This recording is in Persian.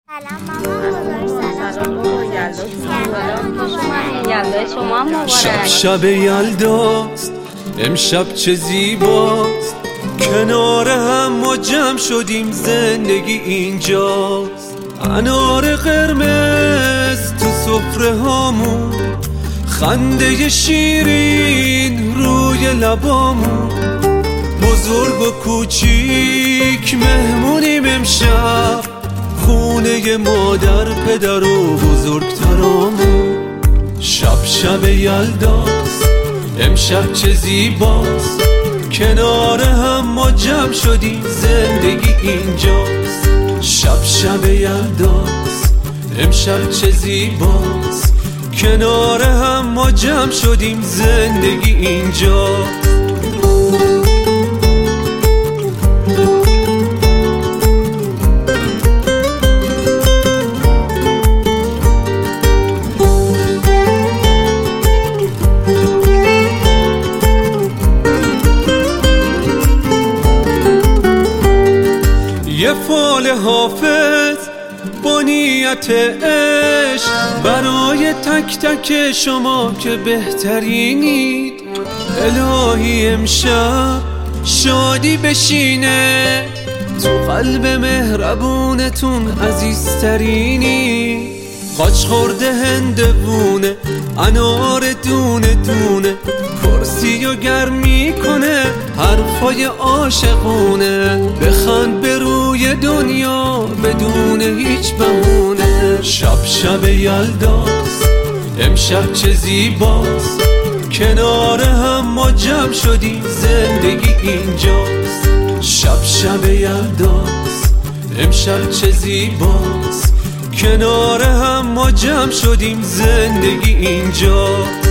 سلام مامان بزرگ. سلام بابا. یلدای شما مبارک. شب شب یلداست، امشب چه زیباست، کنار هم ما جمع شدیم، زندگی اینجاست. انار قرمز تو سفره هامون، خنده شیرین روی لبامون، بزرگ و کوچیک مهمونیم امشب، خونه مادر پدر و بزرگترامون. شب شب یلداست، امشب چه زیباست، کنار هم ما جمع شدیم، زندگی اینجاست. شب شب یلداست، امشب چه زیباست، کنار هم ما جمع شدیم، زندگی اینجاست. یه فال حافظ با نیت عشق، برای تک تک شما که بهترینید. الهی امشب شادی بشینه تو قلب مهربونتون، عزیزترینی. قاچ خورده هندوونه، انار دونه دونه، کرسی و گرمی کنه حرفای عاشقونه. بخند به روی دنیا بدون هیچ بهونه. شب شب یلداست، امشب چه زیباست، کنار هم ما جمع شدیم، زندگی اینجاست. شب شب یلداست، امشب چه زیباست، کنار هم ما جمع شدیم، زندگی اینجاست.